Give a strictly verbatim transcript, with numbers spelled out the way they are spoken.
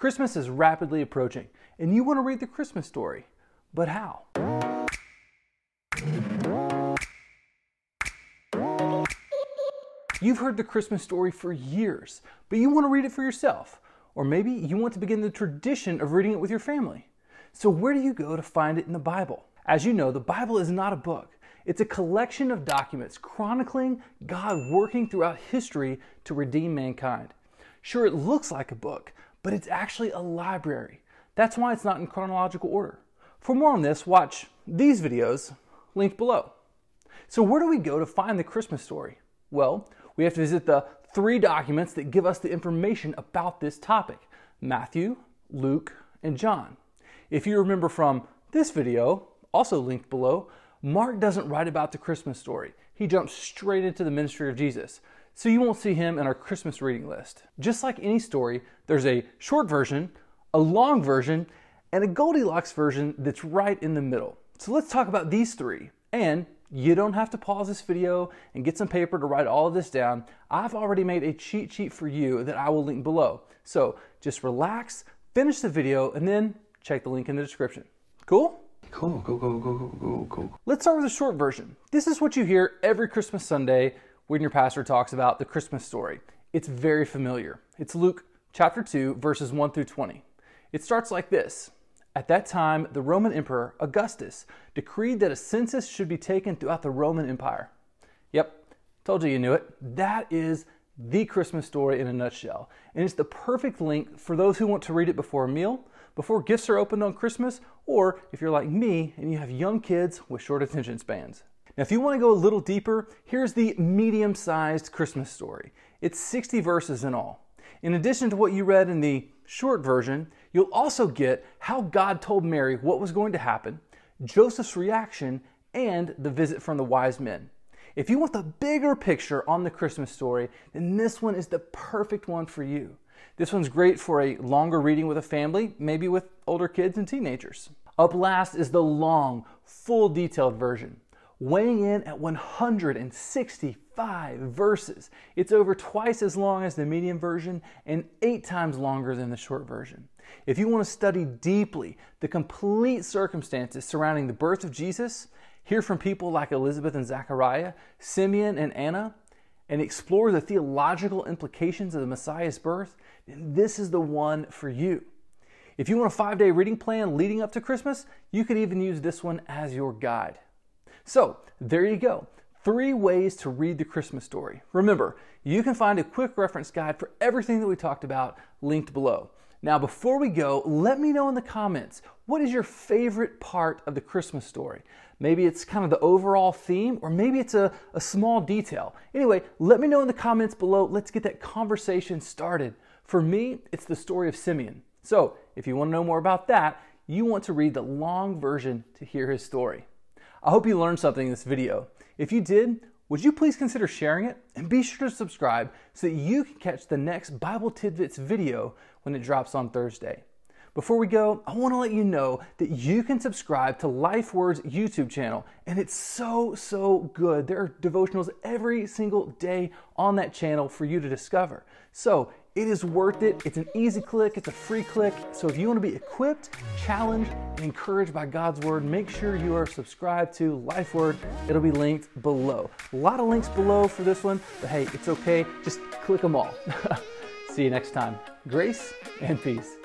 Christmas is rapidly approaching, and you want to read the Christmas story. But how? You've heard the Christmas story for years, but you want to read it for yourself. Or maybe you want to begin the tradition of reading it with your family. So where do you go to find it in the Bible? As you know, the Bible is not a book. It's a collection of documents chronicling God working throughout history to redeem mankind. Sure, it looks like a book, but it's actually a library. That's why it's not in chronological order. For more on this, watch these videos linked below. So where do we go to find the Christmas story? Well, we have to visit the three documents that give us the information about this topic: Matthew, Luke, and John. If you remember from this video, also linked below, Mark doesn't write about the Christmas story. He jumps straight into the ministry of Jesus. So you won't see him in our Christmas reading list. Just like any story, there's a short version, a long version, and a Goldilocks version that's right in the middle. So let's talk about these three. And you don't have to pause this video and get some paper to write all of this down. I've already made a cheat sheet for you that I will link below. So just relax, finish the video, and then check the link in the description. Cool? Cool, cool, cool, cool, cool, cool, cool. Let's start with the short version. This is what you hear every Christmas Sunday when your pastor talks about the Christmas story. It's very familiar. It's Luke chapter two, verses one through twenty. It starts like this. At that time, the Roman Emperor Augustus decreed that a census should be taken throughout the Roman Empire. Yep, told you you knew it. That is the Christmas story in a nutshell. And it's the perfect link for those who want to read it before a meal, before gifts are opened on Christmas, or if you're like me and you have young kids with short attention spans. Now, if you want to go a little deeper, here's the medium-sized Christmas story. It's sixty verses in all. In addition to what you read in the short version, you'll also get how God told Mary what was going to happen, Joseph's reaction, and the visit from the wise men. If you want the bigger picture on the Christmas story, then this one is the perfect one for you. This one's great for a longer reading with a family, maybe with older kids and teenagers. Up last is the long, full detailed version, weighing in at one hundred sixty-five verses. It's over twice as long as the medium version and eight times longer than the short version. If you want to study deeply the complete circumstances surrounding the birth of Jesus, hear from people like Elizabeth and Zachariah, Simeon and Anna, and explore the theological implications of the Messiah's birth, then this is the one for you. If you want a five-day reading plan leading up to Christmas, you could even use this one as your guide. So, there you go. Three ways to read the Christmas story. Remember, you can find a quick reference guide for everything that we talked about linked below. Now, before we go, let me know in the comments, what is your favorite part of the Christmas story? Maybe it's kind of the overall theme, or maybe it's a, a small detail. Anyway, let me know in the comments below. Let's get that conversation started. For me, it's the story of Simeon. So, if you want to know more about that, you want to read the long version to hear his story. I hope you learned something in this video. If you did, would you please consider sharing it? And be sure to subscribe so that you can catch the next Bible Tidbits video when it drops on Thursday. Before we go, I want to let you know that you can subscribe to LifeWord's YouTube channel, and it's so, so good. There are devotionals every single day on that channel for you to discover. So it is worth it. It's an easy click. It's a free click. So if you want to be equipped, challenged, and encouraged by God's Word, make sure you are subscribed to LifeWord. It'll be linked below. A lot of links below for this one, but hey, it's okay. Just click them all. See you next time. Grace and peace.